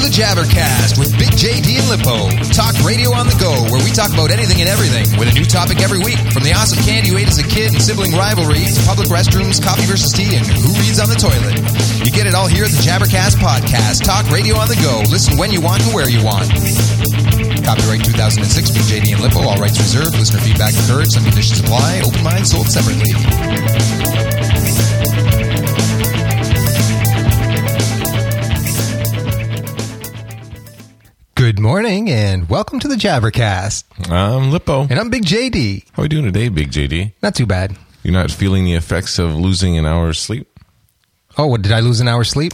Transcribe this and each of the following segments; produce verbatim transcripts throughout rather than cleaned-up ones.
the Jabbercast with Big J D and Lippo. Talk radio on the go, where we talk about anything and everything with a new topic every week. From the awesome candy you ate as a kid and sibling rivalry to public restrooms, coffee versus tea, and who reads on the toilet. You get it all here at the Jabbercast Podcast. Talk radio on the go. Listen when you want and where you want. Copyright two thousand six, Big J D and Lippo. All rights reserved. Listener feedback encouraged. Some conditions apply. Open mind sold separately. Good morning and welcome to the Jabbercast. I'm Lippo. And I'm Big J D. How are you doing today, Big J D? Not too bad. You're not feeling the effects of losing an hour's sleep? Oh, what, did I lose an hour's sleep?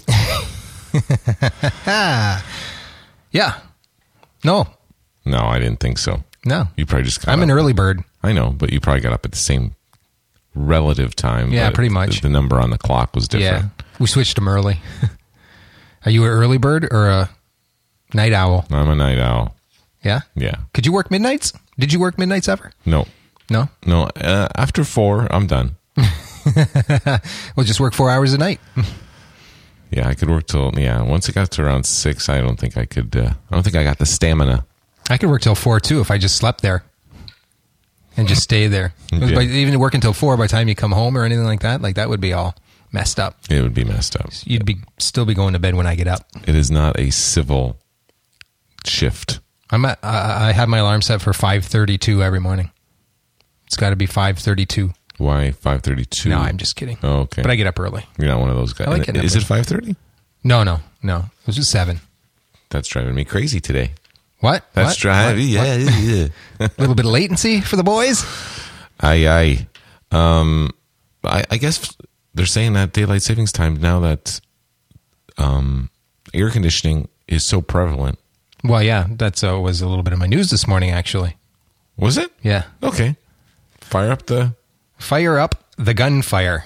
Yeah. No. No, I didn't think so. No. You probably just got I'm up. an early bird. I know, but you probably got up at the same relative time. Yeah, but pretty much. The, the number on the clock was different. Yeah. We switched them early. Are you an early bird or a night owl? I'm a night owl. Yeah? Yeah. Could you work midnights? Did you work midnights ever? No. No? No. Uh, after four, I'm done. We'll just work four hours a night. Yeah, I could work till, yeah, once it got to around six, I don't think I could, uh, I don't think I got the stamina. I could work till four, too, if I just slept there and just stay there. Yeah. By, even working till four, by the time you come home or anything like that, like that would be all messed up. It would be messed up. You'd be still be going to bed when I get up. It is not a civil shift. I'm at, I I have my alarm set for five thirty-two every morning. It's got to be five thirty-two. Why five thirty-two? No, I'm just kidding. Oh, okay. But I get up early. You're not one of those guys. I like getting up Is early. it five thirty? No, no, no. It was just seven. That's driving me crazy today. What? That's what? driving, What? yeah, What? yeah. A little bit of latency for the boys? Aye, aye. Um, I, I guess they're saying that daylight savings time, now that um, air conditioning is so prevalent. Well, yeah, that's uh, was a little bit of my news this morning, actually. Was it? Yeah. Okay. Fire up the... Fire up the gunfire.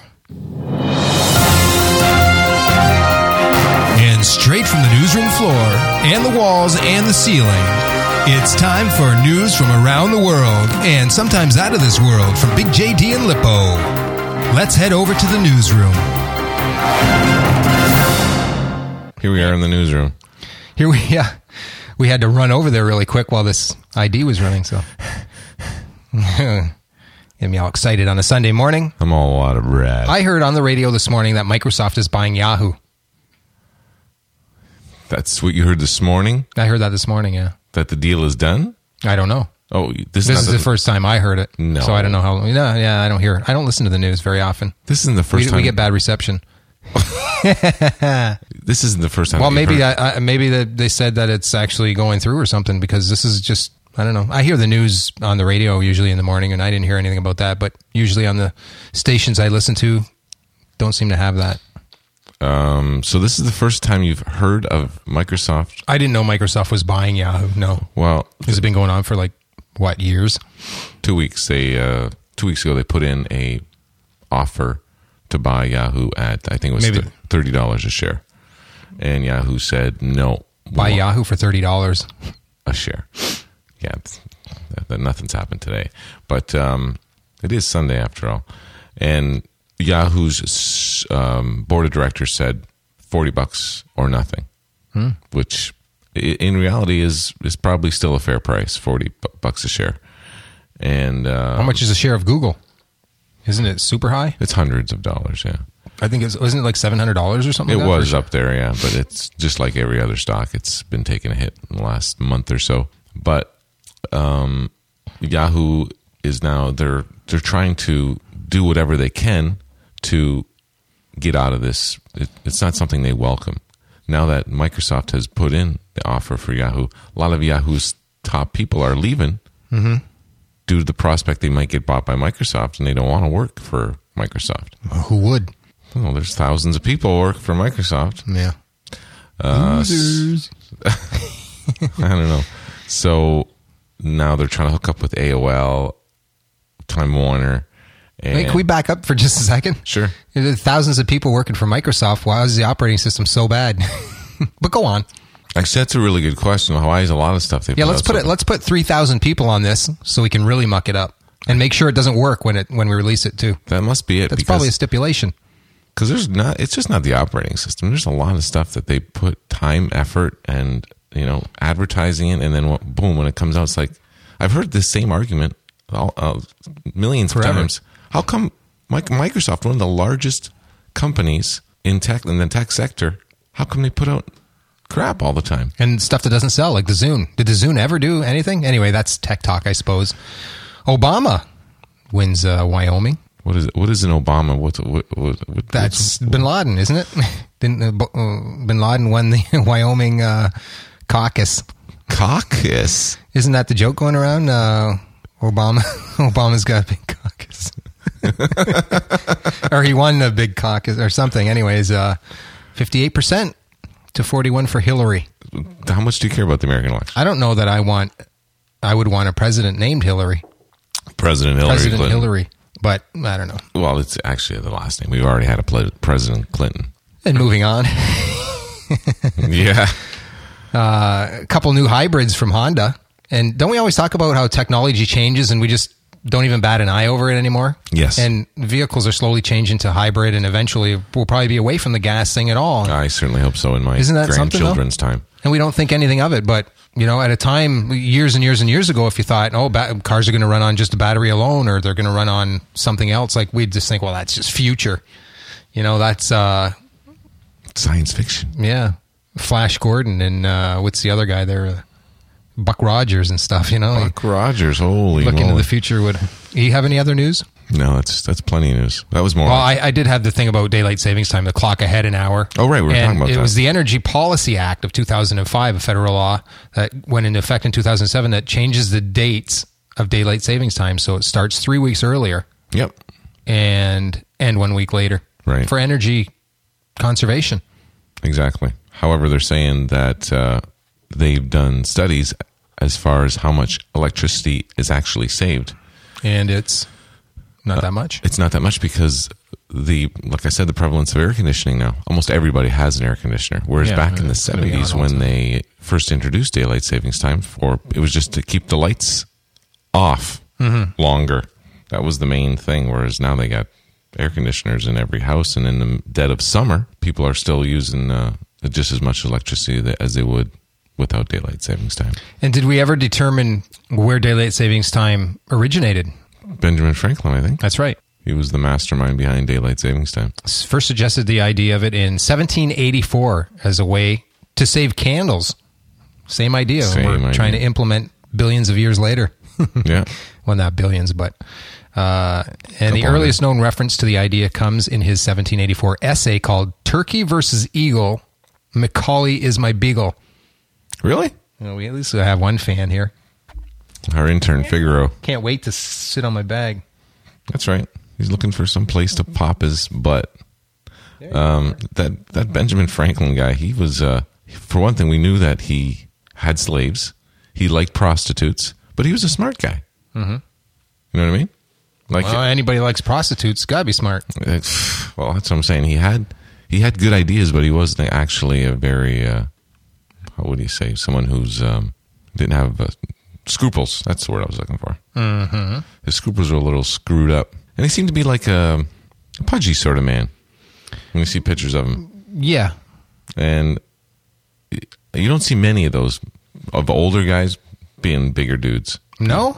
And straight from the newsroom floor, and the walls, and the ceiling, it's time for news from around the world, and sometimes out of this world, from Big J D and Lippo. Let's head over to the newsroom. Here we are in the newsroom. Here we, yeah, we had to run over there really quick while this I D was running, so... Get me all excited on a Sunday morning. I'm all out of breath. I heard on the radio this morning that Microsoft is buying Yahoo. That's what you heard this morning? I heard that this morning, yeah. That the deal is done? I don't know. Oh, this, This is, is not the first time I heard it. No. So I don't know how... No, yeah, I don't hear... I don't listen to the news very often. This isn't the first We, time. we get bad reception. This isn't the first time. Well, that maybe you've heard- that, uh, maybe that they said that it's actually going through or something, because this is just... I don't know. I hear the news on the radio usually in the morning, and I didn't hear anything about that, but usually on the stations I listen to, don't seem to have that. Um, so this is the first time you've heard of Microsoft. I didn't know Microsoft was buying Yahoo. No. Well, Has it been going on for like, what, years? two weeks. They uh, two weeks ago they put in a offer to buy Yahoo at, I think it was Maybe. th- thirty dollars a share, and Yahoo said no. we Buy won't. Yahoo for thirty dollars. A share. Yeah, it's, that, that nothing's happened today, but um, it is Sunday after all, and Yahoo's um, board of directors said forty bucks or nothing, hmm. which i- in reality is is probably still a fair price, forty bucks a share. And uh, How much is a share of Google? Isn't it super high? It's hundreds of dollars. Yeah, I think it's wasn't it like seven hundred dollars or something. it like that was for- up there. Yeah, but it's just like every other stock. It's been taking a hit in the last month or so. But um, Yahoo is now they're they're trying to do whatever they can to get out of this. It, it's not something they welcome. Now that Microsoft has put in the offer for Yahoo, a lot of Yahoo's top people are leaving mm-hmm. due to the prospect they might get bought by Microsoft, and they don't want to work for Microsoft. Well, who would? Well, there's thousands of people who work for Microsoft. Yeah. Uh, Losers. I don't know. So now they're trying to hook up with A O L, Time Warner. And Wait, can we back up for just a second? Sure. There are thousands of people working for Microsoft. Why is the operating system so bad? But go on. Actually, that's a really good question. Why is a lot of stuff they Yeah, put let's out put so- it. Let's put three thousand people on this so we can really muck it up and make sure it doesn't work when it when we release it too. That must be it. That's because probably a stipulation. because there's not. It's just not the operating system. There's a lot of stuff that they put time, effort, and you know, advertising in, and then what, boom, when it comes out, it's like I've heard this same argument all, uh, millions Forever. of times. How come Microsoft, one of the largest companies in tech in the tech sector, how come they put out crap all the time? And stuff that doesn't sell, like the Zune. Did the Zune ever do anything? Anyway, that's tech talk, I suppose. Obama wins uh, Wyoming. What is it? What is an Obama? What, what, what, what That's Bin Laden, isn't it? Bin, uh, Bin Laden won the Wyoming uh, caucus. Caucus? Isn't that the joke going around? Uh, Obama, Obama's got a big caucus. Or he won a big caucus or something. Anyways, uh, fifty-eight percent to forty-one for Hillary. How much do you care about the American election? I don't know that I want, I would want a president named Hillary. President Hillary President Clinton. Hillary. But I don't know. Well, it's actually the last name. We've already had a ple- President Clinton. And moving on. Yeah. Uh, a couple new hybrids from Honda. And don't we always talk about how technology changes and we just don't even bat an eye over it anymore? Yes. And vehicles are slowly changing to hybrid, and eventually we'll probably be away from the gas thing at all. I certainly hope so in my Isn't that something, grandchildren's time. And we don't think anything of it. But, you know, at a time, years and years and years ago, if you thought, oh, ba- cars are going to run on just a battery alone or they're going to run on something else, like we'd just think, well, that's just future. You know, that's, uh, Science fiction. yeah, Flash Gordon and uh, what's the other guy there? Buck Rogers and stuff, you know. Buck Rogers, holy Look moly. into the future. Would you have any other news? No, that's that's plenty of news. That was more. Well, I, I did have the thing about daylight savings time, the clock ahead an hour. Oh, right, we were and talking about it that. was the Energy Policy Act of two thousand five, a federal law that went into effect in two thousand seven that changes the dates of daylight savings time. So it starts three weeks earlier Yep. and and one week later. Right. For energy conservation. Exactly. However, they're saying that uh, they've done studies as far as how much electricity is actually saved. And it's not Uh, that much. It's not that much because the, like I said, the prevalence of air conditioning now. Almost everybody has an air conditioner. Whereas Yeah, back in the it's gonna be seventies on also. when they first introduced daylight savings time, for it was just to keep the lights off Mm-hmm. longer. That was the main thing. Whereas now they got air conditioners in every house, and in the dead of summer, people are still using uh, just as much electricity that, as they would without daylight savings time. And did we ever determine where daylight savings time originated? Benjamin Franklin, I think. That's right. He was the mastermind behind daylight savings time. First suggested the idea of it in seventeen eighty-four as a way to save candles. Same idea. Same We're idea. trying to implement billions of years later. Yeah. Well, not billions, but... Uh, and the Couple earliest known reference to the idea comes in his seventeen eighty-four essay called Turkey versus Eagle, Macaulay is my beagle. Really? Well, we at least have one fan here. Our intern, Figaro. Can't wait to sit on my bag. That's right. He's looking for some place to pop his butt. Um, that that Benjamin Franklin guy, he was, uh, for one thing, we knew that he had slaves. He liked prostitutes, but he was a smart guy. Mm-hmm. You know what I mean? Like, Well, anybody likes prostitutes. Gotta be smart. it's- well, that's what I'm saying. He had he had good ideas, but he wasn't actually a very, uh, how would you say, someone who's um, didn't have uh, scruples. That's the word I was looking for. Mm-hmm. His scruples were a little screwed up, and he seemed to be like a, a pudgy sort of man. When you see pictures of him, Yeah. and you don't see many of those of older guys being bigger dudes. No?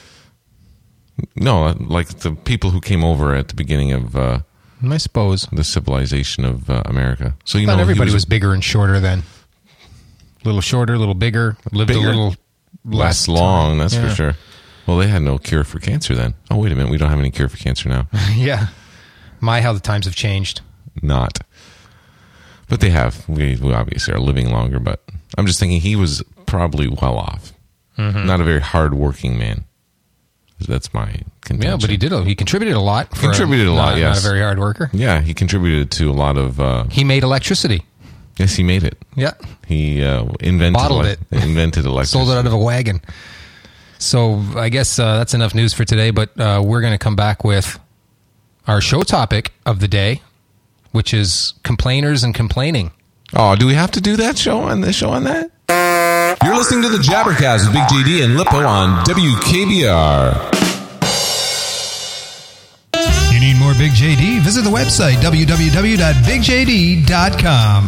No, like the people who came over at the beginning of uh, I suppose. the civilization of uh, America. So you But know, everybody he was, bigger and shorter then. A little shorter, a little bigger, lived Bigger, a little less less long. time. That's Yeah. for sure. Well, they had no cure for cancer then. Oh, wait a minute, we don't have any cure for cancer now. Yeah. My, how the times have changed. Not, but they have. We, we obviously are living longer, but I'm just thinking he was probably well off. Mm-hmm. Not a very hard-working man. That's my contention. Yeah, but he did. A, he contributed a lot. For Contributed a lot, not, yes. Not a very hard worker. Yeah, he contributed to a lot of. Uh, He made electricity. yes, he made it. Yeah. He uh, invented Bottled elec- it. Invented electricity. Sold it out of a wagon. So I guess uh, that's enough news for today, but uh, we're going to come back with our show topic of the day, which is complainers and complaining. Oh, do we have to do that show on this show on that? You're listening to the Jabbercast with Big J D and Lippo on W K B R. You Need more Big J D? Visit the website w w w dot big j d dot com.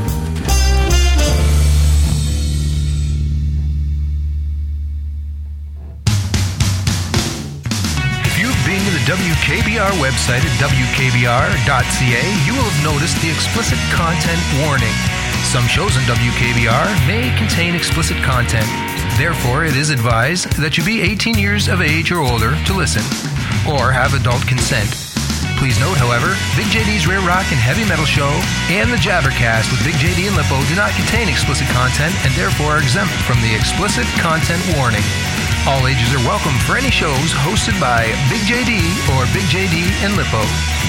If you've been to the W K B R website at w k b r dot c a, you will have noticed the explicit content warning. Some shows on W K B R may contain explicit content. Therefore, it is advised that you be eighteen years of age or older to listen, or have adult consent. Please note, however, Big J D's Rare Rock and Heavy Metal Show and the Jabbercast with Big J D and Lippo do not contain explicit content and therefore are exempt from the explicit content warning. All ages are welcome for any shows hosted by Big J D or Big J D and Lippo.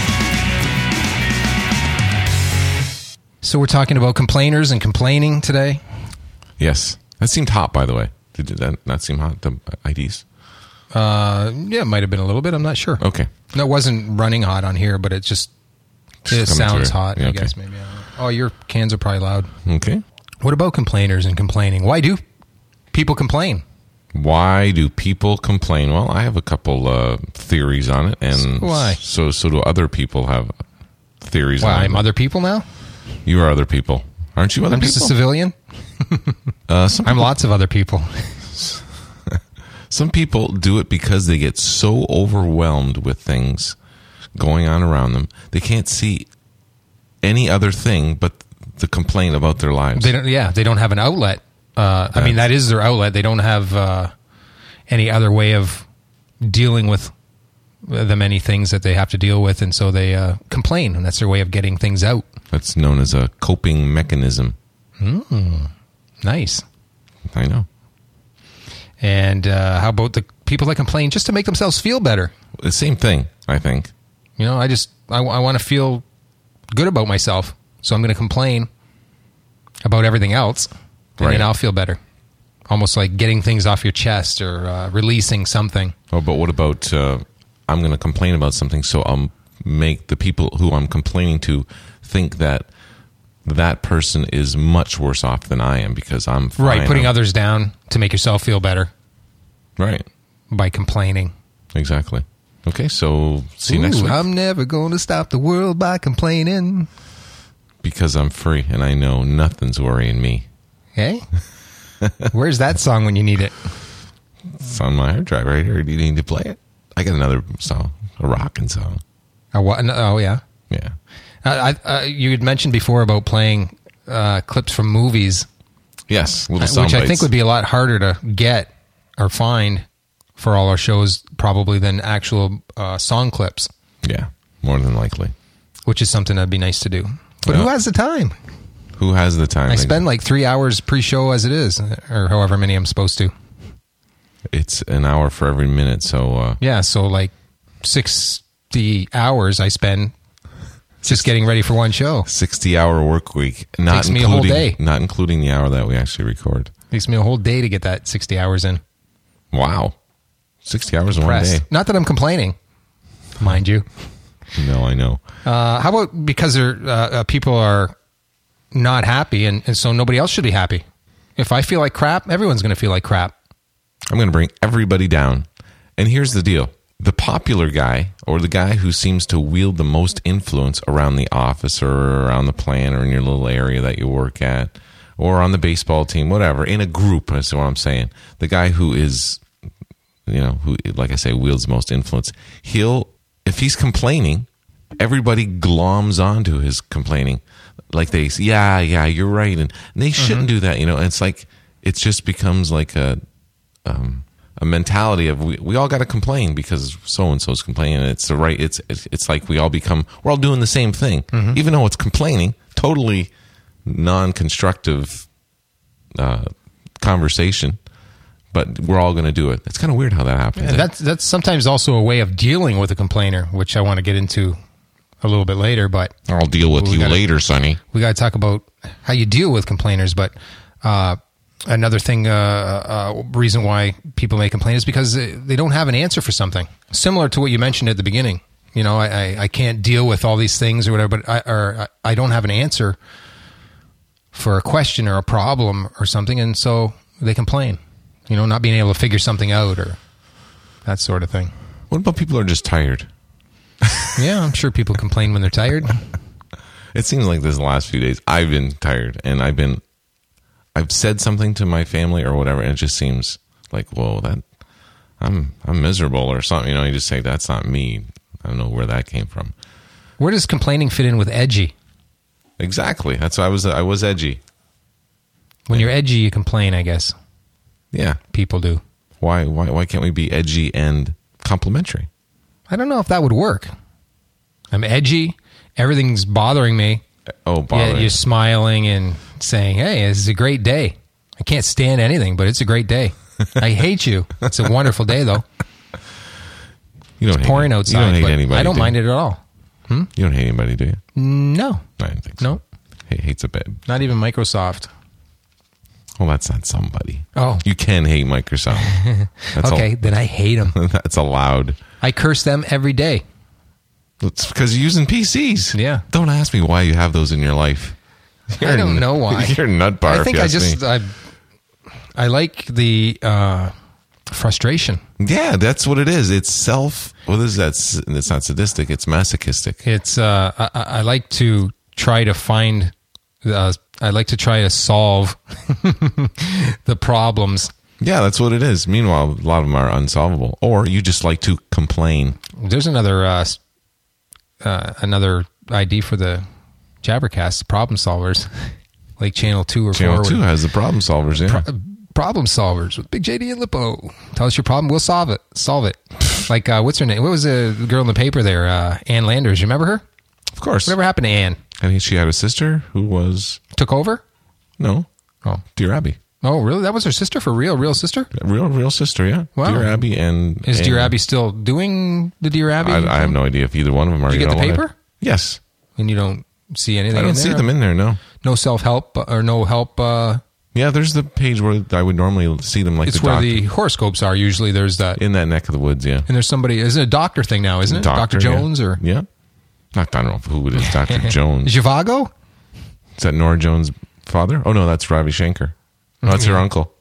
So we're talking about complainers and complaining today. Yes. That seemed hot, by the way. Did that not seem hot, the I Ds? Uh, yeah, it might have been a little bit. I'm not sure. Okay. No, it wasn't running hot on here, but it just, Just it coming sounds through. hot, Yeah, I okay. guess, maybe. I don't know. Oh, your cans are probably loud. Okay. What about complainers and complaining? Why do people complain? Why do people complain? Well, I have a couple uh, theories on it, and So why? So so do other people have theories Why, on it. I'm other people now? You are other people, aren't you? Other I'm people. just a civilian. Uh, some I'm people, lots of other people. Some people do it because they get so overwhelmed with things going on around them, they can't see any other thing but the complaint about their lives. They don't. Yeah, they don't have an outlet. Uh, I mean, that is their outlet. They don't have uh, any other way of dealing with the many things that they have to deal with, and so they uh, complain, and that's their way of getting things out. That's known as a coping mechanism. Nice. I know. And uh, how about the people that complain just to make themselves feel better? The same thing, I think. You know, I just I, I want to feel good about myself, so I'm going to complain about everything else, and Right. then I'll feel better. Almost like getting things off your chest or uh, releasing something. Oh, but what about uh, I'm going to complain about something, so I'll make the people who I'm complaining to think that that person is much worse off than I am because I'm fine. Right, putting I'm- others down to make yourself feel better Right, by complaining. exactly. Okay, so see you next Ooh, week. I'm never going to stop the world by complaining. Because I'm free and I know nothing's worrying me. Hey? Where's that song when you need it? It's on my hard drive right here. Do you need to play it? I got another song, a rockin' song. Oh, what? No, oh yeah. Yeah. Uh, I, uh, you had mentioned before about playing uh, clips from movies, Yes, little uh, sound which I bites. think would be a lot harder to get or find for all our shows probably than actual uh, song clips, Yeah, more than likely. which is something that'd be nice to do. But Yeah. who has the time? Who has the time? I spend like three hours pre-show as it is, or however many I'm supposed to. It's an hour for every minute, so uh, Yeah, so like sixty hours I spend just getting ready for one show. sixty-hour work week. Not Takes me a including, whole day. Not including the hour that we actually record. Takes me a whole day to get that sixty hours in. Wow. sixty hours in one Pressed. day. Not that I'm complaining, mind you. No, I know. Uh, how about because they're, uh, uh, people are not happy, and, and so nobody else should be happy? If I feel like crap, everyone's going to feel like crap. I'm going to bring everybody down. And here's the deal. The popular guy, or the guy who seems to wield the most influence around the office or around the plant or in your little area that you work at, or on the baseball team, whatever, in a group, that's what I'm saying. The guy who is, you know, who, like I say, wields the most influence, he'll, if he's complaining, everybody gloms onto his complaining. Like they say, yeah, yeah, you're right. And, and they shouldn't do that, you know. And it's like, it just becomes like a, um, a mentality of we, we all got to complain because so-and-so's complaining. And it's the right, it's, it's, it's like we all become, we're all doing the same thing, even though it's complaining, totally non-constructive uh, conversation, but we're all going to do it. It's kind of weird how that happens. And that's that's sometimes also a way of dealing with a complainer, which I want to get into a little bit later. But I'll deal with we you gotta- later, Sonny. we got to talk about how you deal with complainers. But uh, another thing, uh, uh, reason why people may complain is because they they don't have an answer for something. Similar to what you mentioned at the beginning. You know, I, I, I can't deal with all these things or whatever, but I, or I don't have an answer for a question or a problem or something, and so they complain. You know, not being able to figure something out or that sort of thing. What about people who are just tired? Yeah, I'm sure people complain when they're tired. It seems like this last few days I've been tired, and I've been, I've said something to my family or whatever, and it just seems like, whoa, that I'm I'm miserable or something. You know, you just say that's not me. I don't know where that came from. Where does complaining fit in with edgy? Exactly. That's why I was I was edgy. When you're edgy, you complain, I guess. Yeah. People do. Why why why can't we be edgy and complimentary? I don't know if that would work. I'm edgy. Everything's bothering me. Oh, Yeah, bothering. you're smiling and saying, hey, this is a great day. I can't stand anything, but it's a great day. I hate you. It's a wonderful day, though. You don't It's hate pouring any- outside. You don't hate but anybody. I don't do you? mind it at all. You don't hate anybody, do you? No. I don't think so. No. He hates a bit. Not even Microsoft. Well, that's not somebody. Oh. You can hate Microsoft. That's Okay, then I hate them. Al- that's allowed. I curse them every day. It's because you're using P Cs. Yeah. Don't ask me why you have those in your life. I don't know why. You're a nut bar. I think if you I ask just me. I, I like the uh, frustration. Yeah, that's what it is. It's self. What is that? S- It's not sadistic. It's masochistic. It's uh, I, I I like to try to find. Uh, I like to try to solve the problems. Yeah, that's what it is. Meanwhile, a lot of them are unsolvable. Or you just like to complain. There's another uh, s- uh, another I D for the Jabbercast, problem solvers, like Channel Two or Channel four. two has the problem solvers. Yeah. Pro- problem solvers with Big J D and Lippo. Tell us your problem, we'll solve it. Solve it. Like uh, what's her name? What was the girl in the paper there? Uh, Ann Landers. You remember her? Of course. Whatever happened to Ann? I think she had a sister who was Took over? no Oh, Dear Abby, oh, really? That was her sister for real? Real sister? a real real sister. Yeah. Wow. Dear Abby and Is and Dear Abby still doing the Dear Abby? I, I have no idea if either one of them are. Did you get even the alive. paper? Yes. And you don't see anything. I don't in see there? them in there. No. No self help or no help. Uh, Yeah, there's the page where I would normally see them, like it's the where doctor the horoscopes are. Usually, there's that. in that neck of the woods. Yeah. And there's somebody. Is it a doctor thing now? Isn't it Doctor yeah. Jones or yeah? Not I don't know who it is. Doctor Jones. Zhivago? Is that Nora Jones' father? Oh no, that's Ravi Shankar. No, that's her uncle.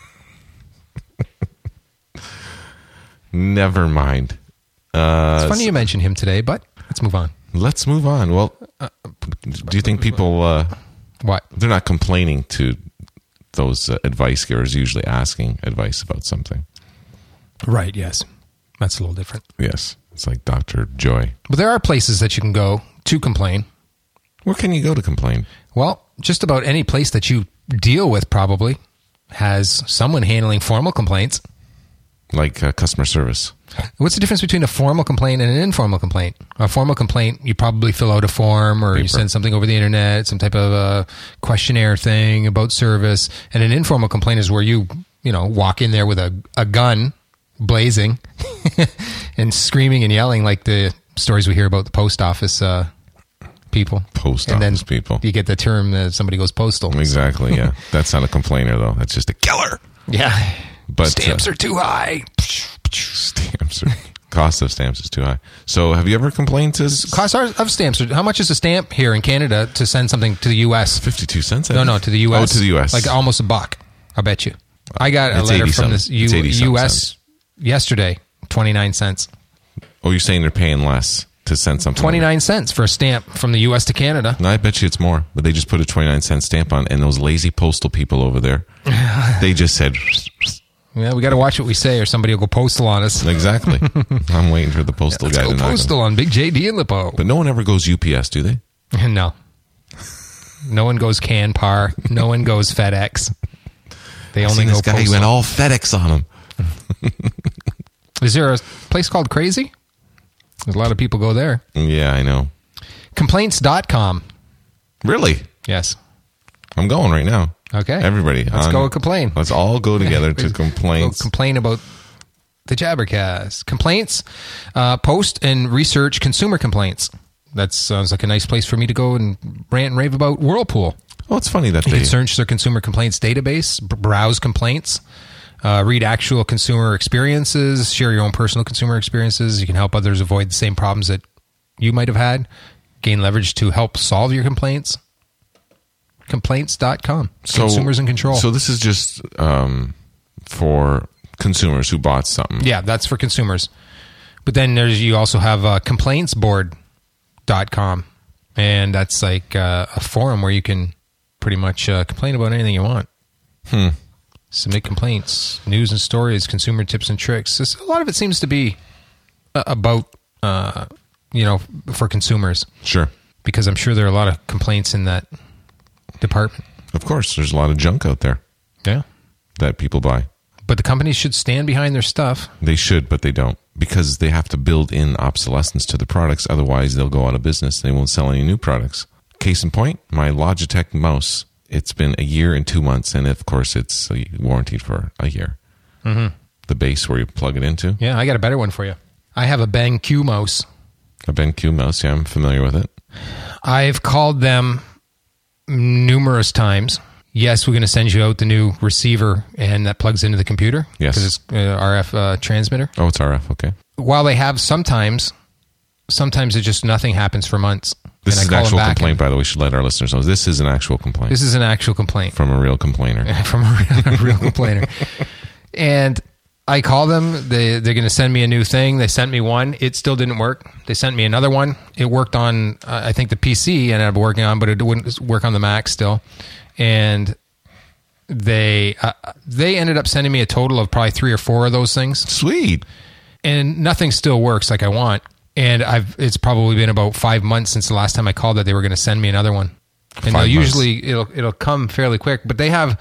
Never mind. Uh, It's funny you mentioned him today, but let's move on. Let's move on. Well, do you think people uh, What? they're not complaining to those uh, advice givers? Usually asking advice about something. Right. Yes, that's a little different. Yes, it's like Doctor Joy. But there are places that you can go to complain. Where can you go to complain? Well, just about any place that you deal with probably has someone handling formal complaints. Like uh, customer service. What's the difference between a formal complaint and an informal complaint? A formal complaint, you probably fill out a form or you Paper. send something over the internet, some type of uh, questionnaire thing about service. And an informal complaint is where you, you know, walk in there with a, a gun blazing and screaming and yelling like the stories we hear about the post office uh, people. Post and office then people. You get the term that somebody goes postal. Exactly, yeah. That's not a complainer, though. That's just a killer. Yeah. But Stamps uh, are too high. stamps are, cost of stamps is too high. So have you ever complained to Cost of stamps. How much is a stamp here in Canada to send something to the U S? fifty-two cents? I No, think? no, to the U S. Oh, to the U S. Like almost a buck. I bet you. I got a It's letter eighty from some- this U- it's eighty some U S cents. yesterday. twenty-nine cents. Oh, you're saying they're paying less to send something? twenty-nine cents for a stamp from the U S to Canada. No, I bet you it's more. But they just put a twenty-nine cent stamp on, and those lazy postal people over there, they just said, Yeah, we got to watch what we say or somebody will go postal on us. exactly. I'm waiting for the postal Let's guy go to knock postal on. on Big J D and Lippo. But no one ever goes U P S, do they? No. No one goes Canpar. No one goes FedEx. They I only seen go this guy, he postal. went all FedEx on him. Is there a place called Crazy? There's a lot of people go there. Yeah, I know. Complaints dot com. Really? Yes. I'm going right now. Okay. Everybody. Let's on- go complain. Let's all go together to Go complaints. complain about the Jabbercast. Complaints, uh, post and research consumer complaints. That sounds like a nice place for me to go and rant and rave about Whirlpool. Well, it's funny that You they... can search their consumer complaints database, b- browse complaints, uh, read actual consumer experiences, share your own personal consumer experiences. You can help others avoid the same problems that you might have had, gain leverage to help solve your complaints. Complaints dot com. Consumers in control. So this is just um, for consumers who bought something. Yeah, that's for consumers. But then there's you also have uh, complaints board dot com, and that's like uh, a forum where you can pretty much uh, complain about anything you want. Hmm. Submit complaints, news and stories, consumer tips and tricks. It's, a lot of it seems to be uh, about, uh, you know, for consumers. Sure. Because I'm sure there are a lot of complaints in that department. Of course, there's a lot of junk out there Yeah. that people buy. But the companies should stand behind their stuff. They should, but they don't, because they have to build in obsolescence to the products. Otherwise, they'll go out of business. They won't sell any new products. Case in point, my Logitech mouse. It's been a year and two months, and of course, it's warranted for a year. Mm-hmm. The base where you plug it into. Yeah, I got a better one for you. I have a BenQ mouse. A BenQ mouse, yeah, I'm familiar with it. I've called them numerous times. Yes, we're going to send you out the new receiver, and that plugs into the computer. Yes. Because it's uh, R F uh, transmitter. Oh, it's R F, okay. While they have sometimes, sometimes it just nothing happens for months. This And I is an call them actual back complaint, and- by the way. We should let our listeners know. This is an actual complaint This is an actual complaint. from a real complainer. From a real, a real complainer. And I call them. They, they're going to send me a new thing. They sent me one. It still didn't work. They sent me another one. It worked on, uh, I think, the P C ended up working on, but it wouldn't work on the Mac still. And they uh, they ended up sending me a total of probably three or four of those things. Sweet. And nothing still works like I want. And I've it's probably been about five months since the last time I called that they were going to send me another one. And Five they'll months. usually it'll it'll come fairly quick, but they have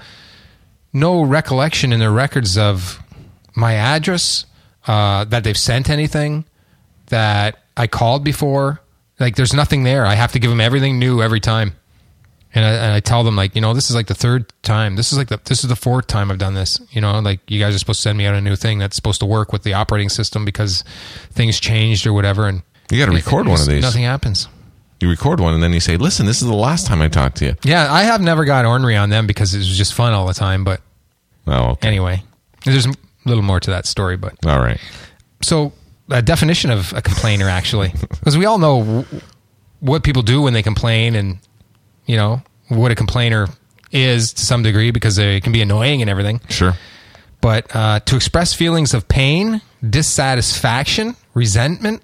no recollection in their records of my address, uh, that they've sent anything, that I called before. Like there's nothing there. I have to give them everything new every time. And I, and I tell them, like, you know, this is like the third time. This is like the this is the fourth time I've done this. You know, like you guys are supposed to send me out a new thing that's supposed to work with the operating system because things changed or whatever. And You got to record it- one of just these. Nothing happens. You record one, and then you say, listen, this is the last time I talked to you. Yeah, I have never got ornery on them because it was just fun all the time. But Oh, okay. anyway, there's a little more to that story. But All right. so a definition of a complainer, actually, because we all know w- what people do when they complain, and you know what a complainer is to some degree because they can be annoying and everything. Sure. But uh, to express feelings of pain, dissatisfaction, resentment,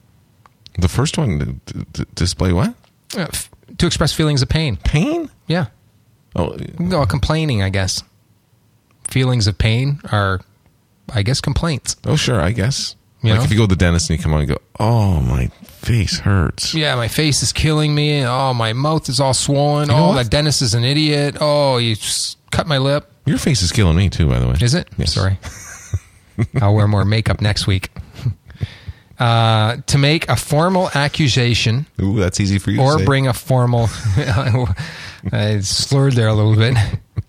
The first one, d- d- display what? uh, f- to express feelings of pain. Pain? Yeah. Oh, No, complaining, I guess. Feelings of pain are, I guess, complaints. oh, sure, I guess. You like know? if you go to the dentist and you come out and go, oh, my face hurts. Yeah, my face is killing me. Oh, my mouth is all swollen. You know oh, what? that dentist is an idiot. Oh, you s- cut my lip. Your face is killing me, too, by the way. Is it? Yes. Sorry. I'll wear more makeup next week. Uh, to make a formal accusation Ooh, that's easy for you or to say. bring a formal... I slurred there a little bit.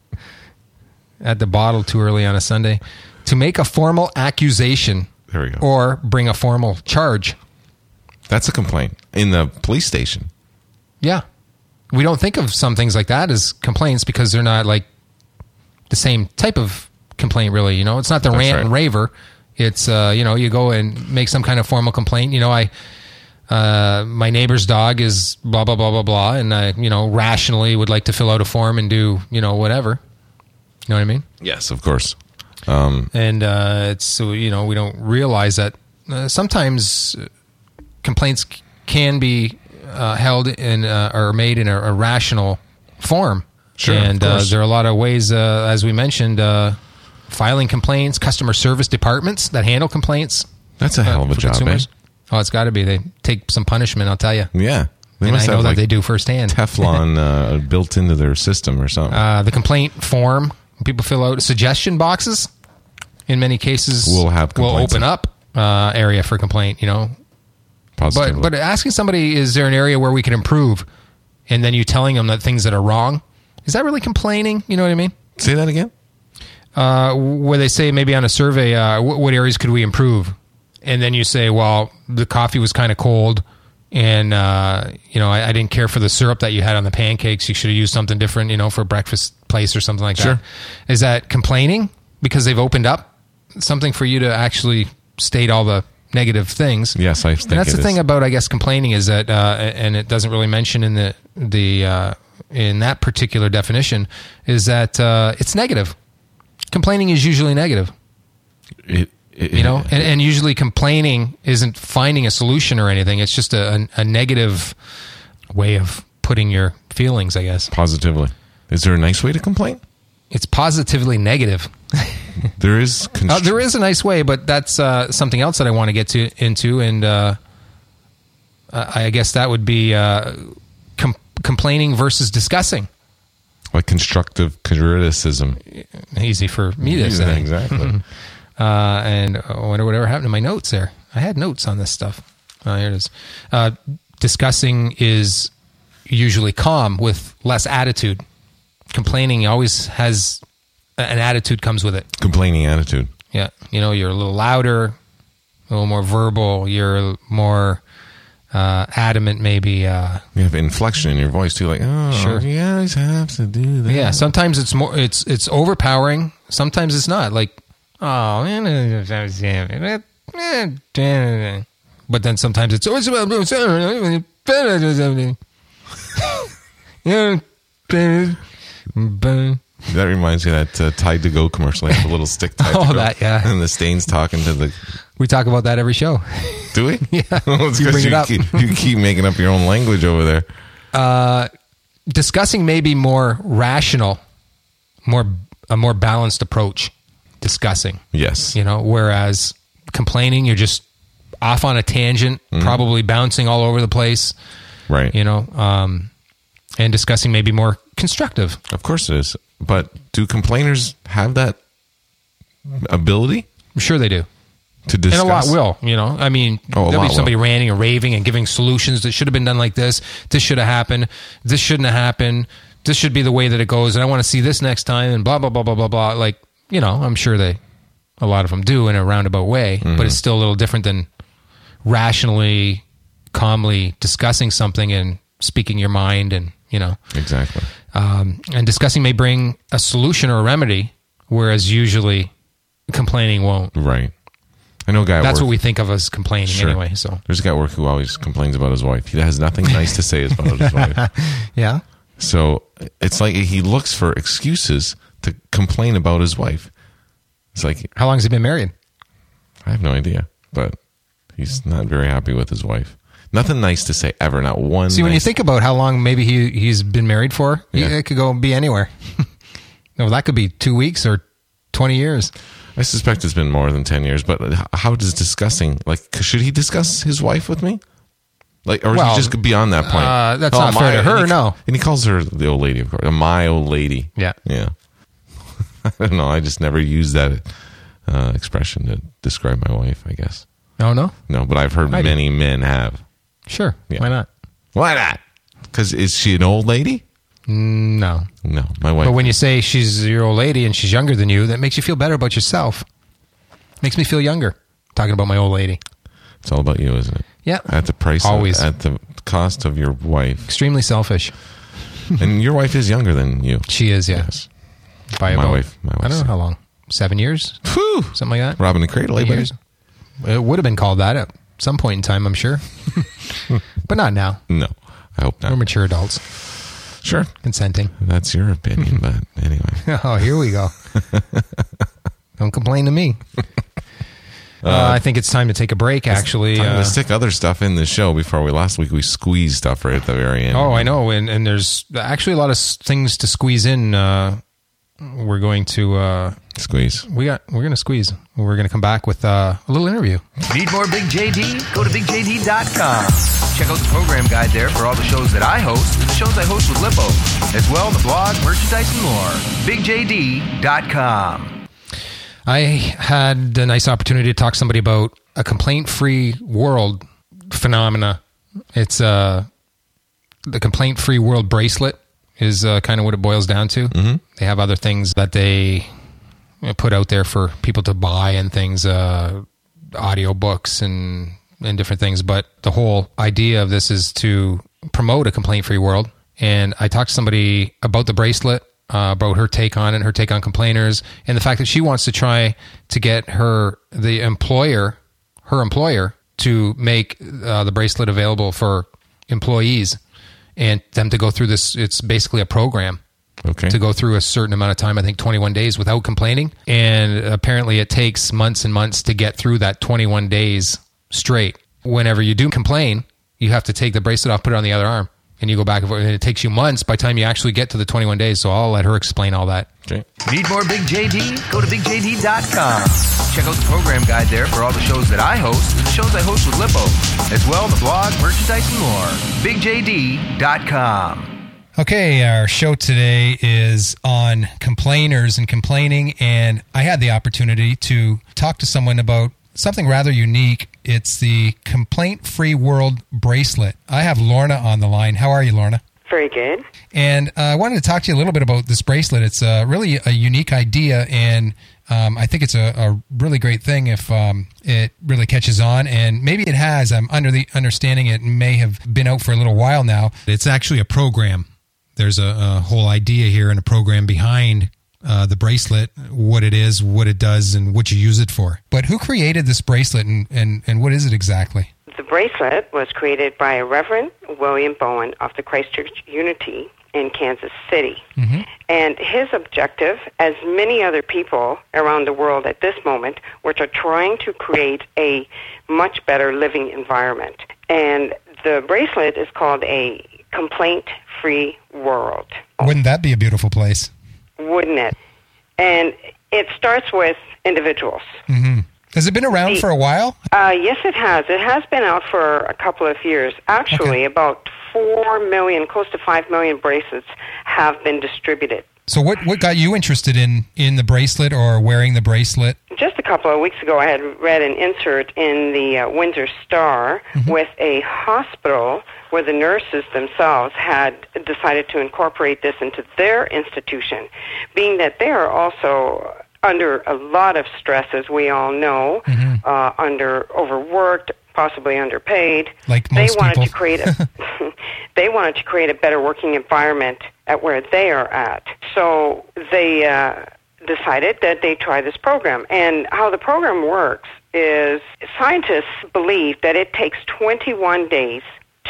At the bottle too early on a Sunday. To make a formal accusation There we go. or bring a formal charge. That's a complaint in the police station. Yeah. We don't think of some things like that as complaints because they're not like the same type of complaint, really. You know, it's not the That's rant right. and raver. It's, uh, you know, you go and make some kind of formal complaint. You know, I, uh, my neighbor's dog is blah, blah, blah, blah, blah. And I, you know, rationally would like to fill out a form and do, you know, whatever. You know what I mean? Yes, of course. Um, And uh, it's so you know we don't realize that uh, sometimes uh, complaints c- can be uh, held in uh, or made in a, a rational form. Sure, of and uh, course. there are a lot of ways, uh, as we mentioned, uh, filing complaints, customer service departments that handle complaints. that's a hell of a for job, eh? consumers. Oh, it's got to be. They take some punishment, I'll tell you. Yeah. They And I must know have that like they do firsthand. Teflon uh, built into their system or something. Uh, the complaint form, people fill out suggestion boxes. In many cases, We'll have will complaints. open up uh, area for complaint. You know, Positively. but but asking somebody, is there an area where we can improve, and then you telling them that things that are wrong, is that really complaining? You know what I mean? Say that again? Uh, where they say maybe on a survey, uh, what, what areas could we improve, and then you say, well, the coffee was kind of cold. And, uh, you know, I, I didn't care for the syrup that you had on the pancakes. You should have used something different, you know, for a breakfast place or something like Sure. that. Is that complaining because they've opened up something for you to actually state all the negative things? Yes, I think And that's it the is. thing about, I guess, complaining is that, uh, and it doesn't really mention in the, the, uh, in that particular definition, is that, uh, it's negative. Complaining is usually negative. It It- you know, it- and, and usually complaining isn't finding a solution or anything. It's just a, a, a negative way of putting your feelings, I guess. Positively. Is there a nice way to complain? It's positively negative. There is. Constr- Uh, there is a nice way, but that's uh, something else that I want to get to into, and uh, I I guess that would be uh, com- complaining versus discussing. like constructive criticism. Easy for me to Yeah, say. exactly. Uh, and I wonder whatever happened to my notes there. I had notes on this stuff. Oh, here it is. Uh, discussing is usually calm with less attitude. Complaining always has an attitude comes with it. Complaining attitude. Yeah. You know, you're a little louder, a little more verbal. You're more uh, adamant, maybe. Uh, You have inflection in your voice too, like, oh, Sure. you guys have to do that. yeah. Sometimes it's more. It's it's overpowering. Sometimes it's not. Like, oh man. But then sometimes it's. That reminds me of that uh, Tide to Go commercial. They have a little stick tied Oh, to go. that, yeah. And the Stains talking to the. We talk about that every show. Do we? Yeah. Well, it's You 'cause bring it you up. Keep, you keep making up your own language over there. Uh, discussing may be more rational, more a more balanced approach. Discussing, Yes. you know, whereas complaining, you're just off on a tangent, probably bouncing all over the place. Right. You know, um, and discussing may be more constructive. Of course it is. But do complainers have that ability I'm sure they do. to discuss? And a lot will, you know. I mean, Oh, a there'll lot be somebody will. ranting and raving and giving solutions that should have been done like this. This should have happened. This shouldn't have happened. This should be the way that it goes. And I want to see this next time and blah, blah, blah, blah, blah, blah. Like, you know, I'm sure they, a lot of them do in a roundabout way, Mm-hmm. but it's still a little different than rationally, calmly discussing something and speaking your mind and, you know. Exactly. Um, and discussing may bring a solution or a remedy, whereas usually complaining won't. Right. I know a guy at That's work. what we think of as complaining Sure. anyway. So There's a guy at work who always complains about his wife. He has nothing nice to say about his wife. yeah, So it's like he looks for excuses to complain about his wife. It's like, how long has he been married? I have no idea, but he's not very happy with his wife. Nothing nice to say ever. Not one. See, when you nice- think about how long maybe he he's been married for, he- Yeah. it could go be anywhere. No, that could be two weeks or twenty years. I suspect it's been more than ten years. But how does discussing, like, should he discuss his wife with me? Like, or is Well, he just beyond that point? uh, that's Oh, not fair to her, and he- no. And he calls her the old lady, of course. My old lady. Yeah. Yeah. I don't know. I just never used that uh, expression to describe my wife, I guess. Oh no, No, but I've heard I do. many men have. sure, Yeah. why not? Why not? Because is she an old lady? No, No, my wife. but when you say she's your old lady and she's younger than you, that makes you feel better about yourself. Makes me feel younger talking about my old lady. It's all about you, isn't it? Yeah, At the price, Always. of, at the cost of your wife, extremely selfish. and your wife is younger than you. She is, yeah. Yes. By My about, wife- my I don't wife's- know how long. Seven years, Whew. something like that. Robbing the cradle, eh, Eight buddy? years. It would have been called that at some point in time, I'm sure, but not now. No, I hope We're not. mature adults, Sure, consenting. that's your opinion, but anyway. Oh, here we go. Don't complain to me. Uh, I think it's time to take a break, actually. Time Uh, to stick other stuff in the show before we. Last week we squeezed stuff right at the very end. oh, I know. And, and there's actually a lot of s- things to squeeze in. Uh, we're going to, uh, Squeeze. we got, we're going to squeeze. We're going to come back with uh, a little interview. Need more Big J D? Go to big j d dot com. Check out the program guide there for all the shows that I host and the shows I host with Lippo. As well, the blog, merchandise, and more. big j d dot com. I had a nice opportunity to talk to somebody about a complaint-free world phenomena. It's uh, the complaint-free world bracelet is uh, kind of what it boils down to. Mm-hmm. They have other things that they put out there for people to buy and things, uh, audio books and, and different things. But the whole idea of this is to promote a complaint-free world. And I talked to somebody about the bracelet, uh, about her take on it, her take on complainers, and the fact that she wants to try to get her, the employer, her employer, to make uh, the bracelet available for employees and them to go through this. It's basically a program Okay. to go through a certain amount of time, I think twenty-one days without complaining. And apparently it takes months and months to get through that twenty-one days straight. Whenever you do complain, you have to take the bracelet off, put it on the other arm, and you go back and forth. And it takes you months by the time you actually get to the twenty-one days. So I'll let her explain all that. Okay. Need more Big J D? Go to big j d dot com. Check out the program guide there for all the shows that I host and the shows I host with Lippo. As well, the blog, merchandise, and more. big j d dot com. Okay, our show today is on complainers and complaining, and I had the opportunity to talk to someone about something rather unique. It's the Complaint Free World bracelet. I have Lorna on the line. How are you, Lorna? Very good. And uh, I wanted to talk to you a little bit about this bracelet. It's uh, really a unique idea, and um, I think it's a, a really great thing if um, it really catches on, and maybe it has. I'm under the understanding it may have been out for a little while now. It's actually a program. There's a, a whole idea here and a program behind uh, the bracelet, what it is, what it does, and what you use it for. But who created this bracelet, and, and, and what is it exactly? The bracelet was created by a Reverend William Bowen of the Christchurch Unity in Kansas City. Mm-hmm. And his objective, as many other people around the world at this moment, were to trying to create a much better living environment. And the bracelet is called a complaint-free world. Wouldn't that be a beautiful place? Wouldn't it? And it starts with individuals. Mm-hmm. Has it been around the, for a while? Uh, yes, it has. It has been out for a couple of years. Actually, okay. About four million, close to five million bracelets have been distributed. So what, what got you interested in, in the bracelet or wearing the bracelet? Just a couple of weeks ago, I had read an insert in the uh, Windsor Star mm-hmm. with a hospital where the nurses themselves had decided to incorporate this into their institution, being that they are also under a lot of stress, as we all know, mm-hmm. uh, under overworked, possibly underpaid. Like most they wanted people. to create a they wanted to create a better working environment at where they are at. So they uh, decided that they try this program. And how the program works is scientists believe that it takes twenty-one days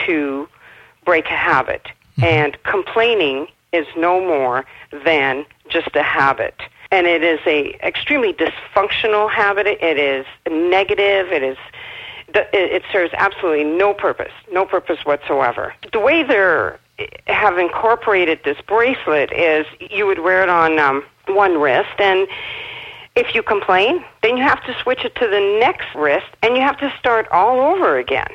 to break a habit. Mm-hmm. And complaining is no more than just a habit. And it is a extremely dysfunctional habit. It is negative. It is it serves absolutely no purpose, no purpose whatsoever. The way they're have incorporated this bracelet is you would wear it on um, one wrist, and if you complain, then you have to switch it to the next wrist, and you have to start all over again.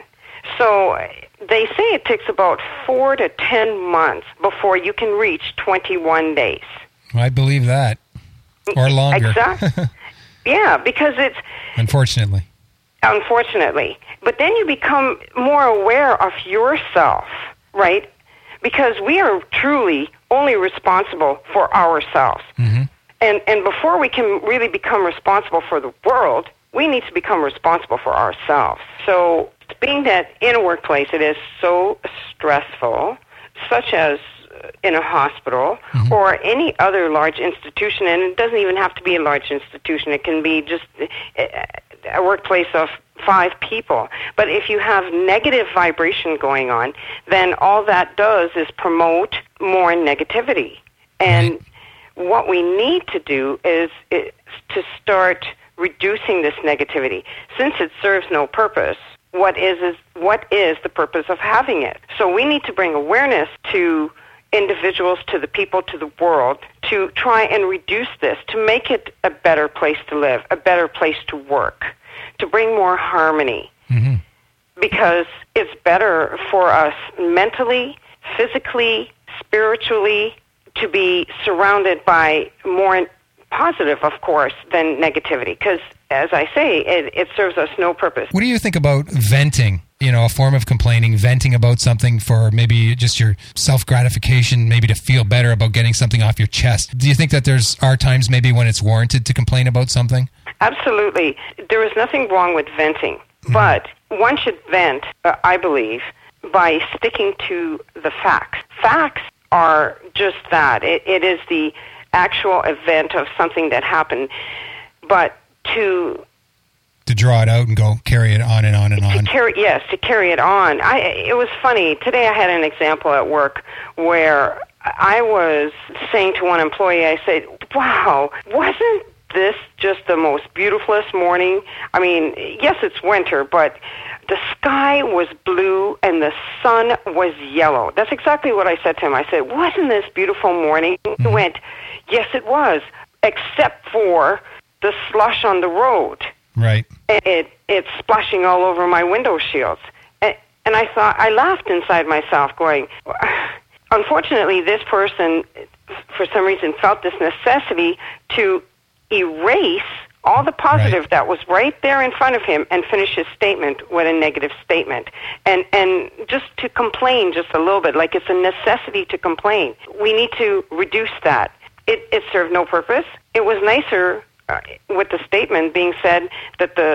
So they say it takes about four to ten months before you can reach twenty-one days. I believe that. Or longer. Exactly. Yeah, because it's... Unfortunately. Unfortunately. But then you become more aware of yourself, right? Because we are truly only responsible for ourselves. Mm-hmm. And and before we can really become responsible for the world, we need to become responsible for ourselves. So being that in a workplace it is so stressful, such as in a hospital mm-hmm. or any other large institution, and it doesn't even have to be a large institution. It can be just a workplace of five people. But if you have negative vibration going on, then all that does is promote more negativity. And right. what we need to do is, is to start reducing this negativity. Since it serves no purpose, what is, is what is the purpose of having it? So we need to bring awareness to individuals, to the people, to the world, to try and reduce this, to make it a better place to live, a better place to work, to bring more harmony. Mm-hmm. Because it's better for us mentally, physically, spiritually, to be surrounded by more positive, of course, than negativity. Because, as I say, it, it serves us no purpose. What do you think about venting? You know, a form of complaining, venting about something for maybe just your self-gratification, maybe to feel better about getting something off your chest. Do you think that there's are times maybe when it's warranted to complain about something? Absolutely. There is nothing wrong with venting. Mm-hmm. But one should vent, uh, I believe, by sticking to the facts. Facts are just that. It, it is the actual event of something that happened. But to... To draw it out and go carry it on and on and on. To carry, yes, to carry it on. I, it was funny. Today I had an example at work where I was saying to one employee, I said, wow, wasn't this just the most beautifulest morning? I mean, yes, it's winter, but the sky was blue and the sun was yellow. That's exactly what I said to him. I said, wasn't this beautiful morning? He went, yes, it was, except for the slush on the road. Right. It It's splashing all over my window shields. And, and I thought, I laughed inside myself going, unfortunately, this person, for some reason, felt this necessity to erase all the positive right. that was right there in front of him and finish his statement with a negative statement. And and just to complain just a little bit, like it's a necessity to complain. We need to reduce that. It, it served no purpose. It was nicer uh, with the statement being said that the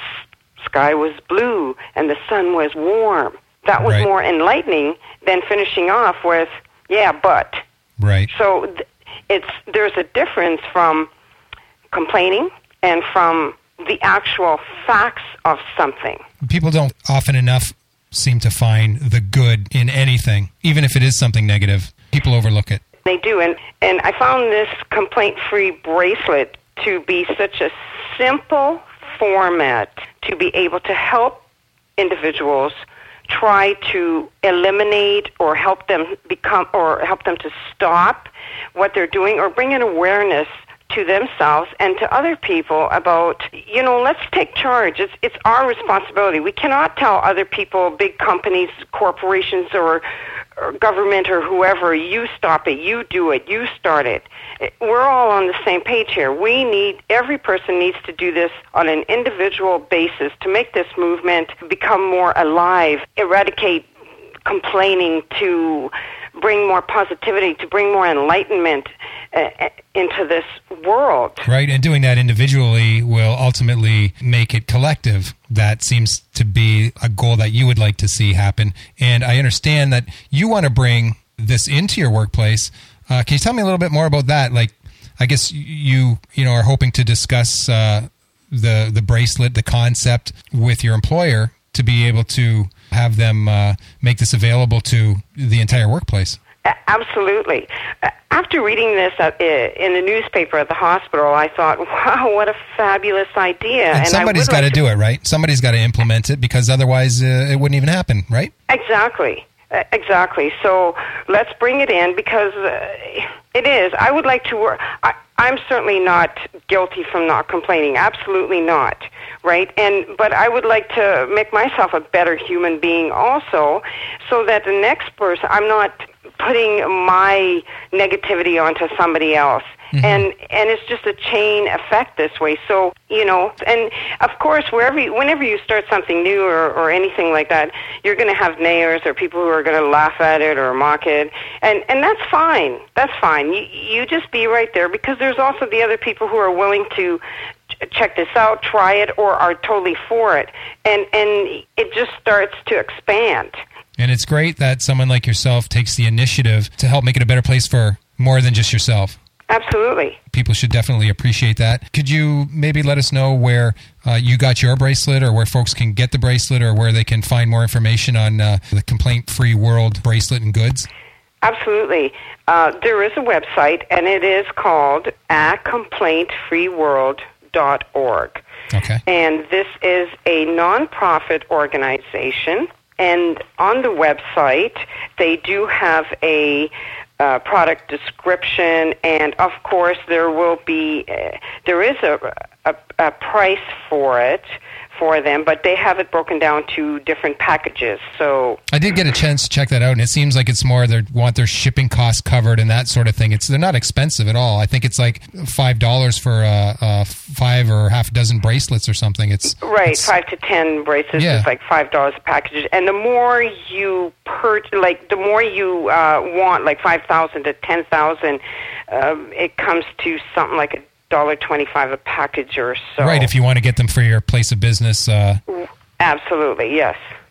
s- sky was blue and the sun was warm. That was right. more enlightening than finishing off with, yeah, but. Right. So th- it's there's a difference from complaining and from the actual facts of something. People don't often enough seem to find the good in anything, even if it is something negative. People overlook it. They do, and, and I found this complaint-free bracelet to be such a simple format to be able to help individuals try to eliminate or help them become or help them to stop what they're doing or bring an awareness to themselves and to other people about, you know, let's take charge. It's it's our responsibility. We cannot tell other people, big companies, corporations, or, or government or whoever, you stop it, you do it, you start it. We're all on the same page here. We need, every person needs to do this on an individual basis to make this movement become more alive, eradicate complaining, to bring more positivity, to bring more enlightenment uh, into this world. Right, and doing that individually will ultimately make it collective. That seems to be a goal that you would like to see happen. And I understand that you want to bring this into your workplace. Uh, can you tell me a little bit more about that? Like, I guess you you know are hoping to discuss uh, the the bracelet, the concept with your employer to be able to have them uh, make this available to the entire workplace. Absolutely. After reading this at, in the newspaper at the hospital, I thought, wow, what a fabulous idea. And, and somebody's got like to do it, right? Somebody's got to implement it, because otherwise uh, it wouldn't even happen, right? Exactly. Uh, exactly. So let's bring it in, because uh, it is. I would like to work. I, I'm certainly not guilty from not complaining. Absolutely not. Right? And but I would like to make myself a better human being also, so that the next person, I'm not putting my negativity onto somebody else. Mm-hmm. And and it's just a chain effect this way. So, you know, and of course, wherever you, whenever you start something new or, or anything like that, you're going to have naysayers or people who are going to laugh at it or mock it. And and that's fine. That's fine. You, you just be right there, because there's also the other people who are willing to check this out, try it, or are totally for it. And and it just starts to expand. And it's great that someone like yourself takes the initiative to help make it a better place for more than just yourself. Absolutely. People should definitely appreciate that. Could you maybe let us know where uh, you got your bracelet, or where folks can get the bracelet, or where they can find more information on uh, the Complaint-Free World bracelet and goods? Absolutely. Uh, there is a website, and it is called a complaint free world dot org. Okay. And this is a nonprofit organization. And on the website, they do have a uh, product description, and of course, there will be uh, there is a, a a price for it for them, but they have it broken down to different packages. So I did get a chance to check that out, and it seems like it's more they want their shipping costs covered and that sort of thing. It's they're not expensive at all. I think it's like five dollars for uh, uh, five or half a dozen bracelets or something. It's right, it's, five to ten bracelets yeah. is like five dollars a package, and the more you per like the more you uh, want, like five thousand to ten thousand, um, it comes to something like a dollar twenty-five a package or so. Right, if you want to get them for your place of business. Uh, Absolutely, yes.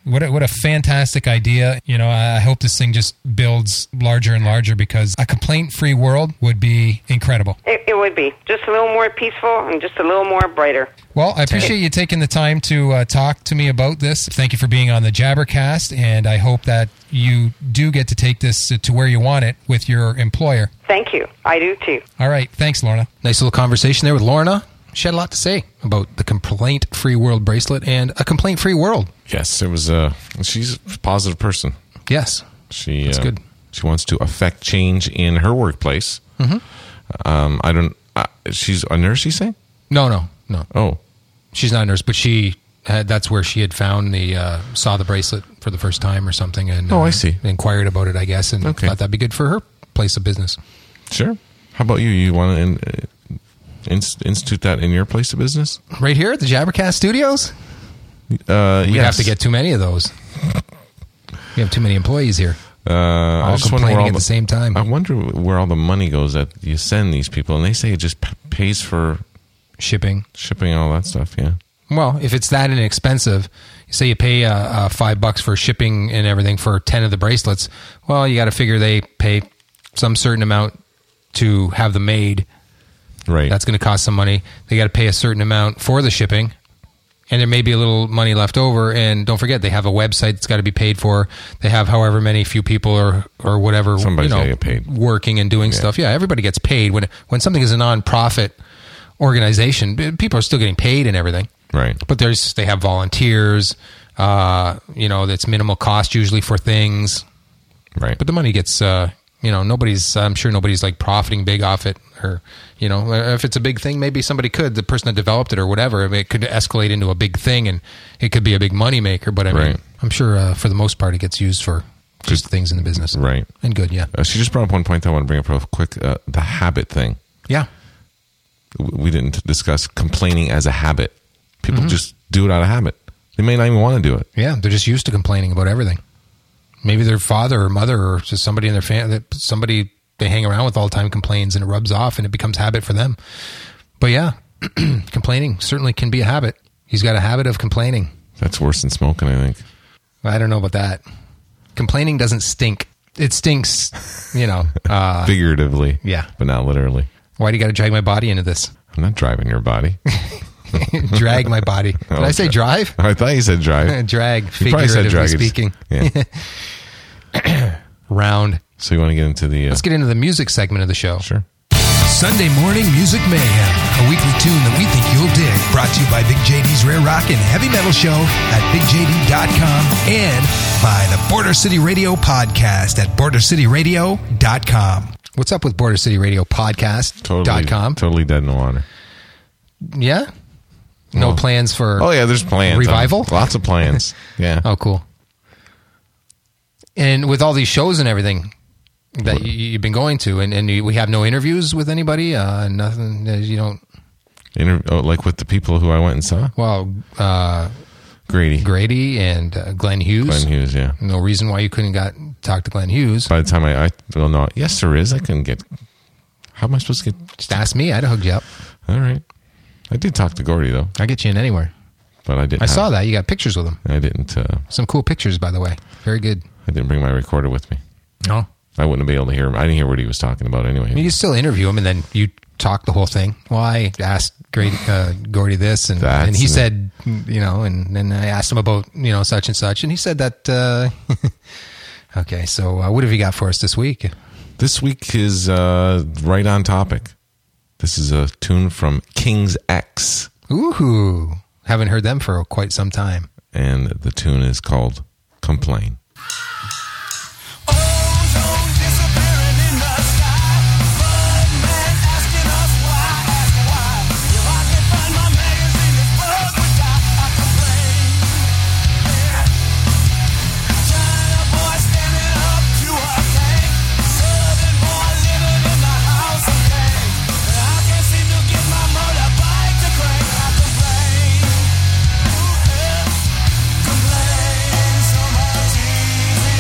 What a, what a fantastic idea. You know, I hope this thing just builds larger and larger because a complaint-free world would be incredible. It, it would be. Just a little more peaceful and just a little more brighter. Well, I appreciate you taking the time to uh, talk to me about this. Thank you for being on the Jabbercast, and I hope that you do get to take this to where you want it with your employer. Thank you. I do too. All right. Thanks, Lorna. Nice little conversation there with Lorna. She had a lot to say about the complaint-free world bracelet and a complaint-free world. Yes, it was. Uh, she's a positive person. Yes. She That's uh, good. She wants to affect change in her workplace. Mm-hmm. Um, I don't. Uh, she's a nurse. You say? No, no, no. Oh, she's not a nurse, but she had. That's where she had found the uh, saw the bracelet for the first time or something, and oh, uh, I see. Inquired about it, I guess, and okay. thought that'd be good for her place of business. Sure. How about you? You want to in, uh, inst- institute that in your place of business? Right here at the Jabbercast Studios. Uh, We'd yes. have to get too many of those. We have too many employees here. Uh, I all just wonder where complaining all at the, the same time. I wonder where all the money goes that you send these people, and they say it just p- pays for Shipping. shipping and all that stuff. Yeah. Well, if it's that inexpensive, you say you pay uh, uh, five bucks for shipping and everything for ten of the bracelets. Well, you got to figure they pay some certain amount to have them made. Right. That's going to cost some money. They got to pay a certain amount for the shipping, and there may be a little money left over. And don't forget, they have a website that's got to be paid for. They have however many few people or or whatever Somebody's you know, gotta get paid. working and doing Yeah. stuff. Yeah, everybody gets paid when when something is a non-profit organization. People are still getting paid and everything. Right. But there's they have volunteers. Uh, you know, that's minimal cost usually for things. Right. But the money gets, uh, you know, nobody's, I'm sure nobody's like profiting big off it, or, you know, if it's a big thing, maybe somebody could, the person that developed it or whatever, I mean, it could escalate into a big thing and it could be a big money maker. But I mean, Right. I'm sure uh, for the most part it gets used for just Good. things in the business. Right. And good, yeah. Uh, she just brought up one point that I want to bring up real quick. Uh, the habit thing. Yeah. W- We didn't discuss complaining as a habit. People Mm-hmm. just do it out of habit. They may not even want to do it. Yeah. They're just used to complaining about everything. Maybe their father or mother or just somebody in their family, somebody they hang around with all the time complains and it rubs off and it becomes habit for them. But yeah, complaining certainly can be a habit. He's got a habit of complaining. That's worse than smoking, I think. I don't know about that. Complaining doesn't stink. It stinks, you know. Uh, Figuratively. yeah. But not literally. why do you got to drag my body into this? I'm not driving your body. Drag my body. Did Oh, I say okay. drive? I thought you said drive. Drag, You probably said figuratively drag. speaking. Yeah. Round. So you want to get into the... Uh, Let's get into the music segment of the show. Sure. Sunday Morning Music Mayhem, a weekly tune that we think you'll dig. Brought to you by Big J D's Rare Rock and Heavy Metal Show at big j d dot com and by the Border City Radio Podcast at border city radio dot com. What's up with Border City Radio Podcast Totally, dot com? totally dead in the water. Yeah? No Well- plans for... Oh, yeah, there's plans. Revival? Um, lots of plans. Yeah. Oh, cool. And with all these shows and everything that you, you've been going to, and, and you, we have no interviews with anybody, uh, nothing, uh, you don't... Inter- oh, like with the people who I went and saw? Well, uh, Grady. Grady and uh, Glenn Hughes. Glenn Hughes, yeah. No reason why you couldn't got talk to Glenn Hughes. By the time I... I well, no. Yes, there is. I can get... How am I supposed to get... Just ask me. I'd have hooked you up. All right. I did talk to Gordy, though. I'll get you in anywhere. But I didn't... I have- saw that. You got pictures with him. I didn't... Uh, Some cool pictures, by the way. Very good. I didn't bring my recorder with me. No. I wouldn't be able to hear him. I didn't hear what he was talking about anyway. You can still interview him, and then you talk the whole thing. Well, I asked Grady, uh, Gordy this, and, That's and he the- said, you know, and then I asked him about, you know, such and such, and he said that, uh, okay, so uh, what have you got for us this week? This week is uh, right on topic. This is a tune from King's X, Ooh, haven't heard them for quite some time. and the tune is called Complain. Complain so much easier.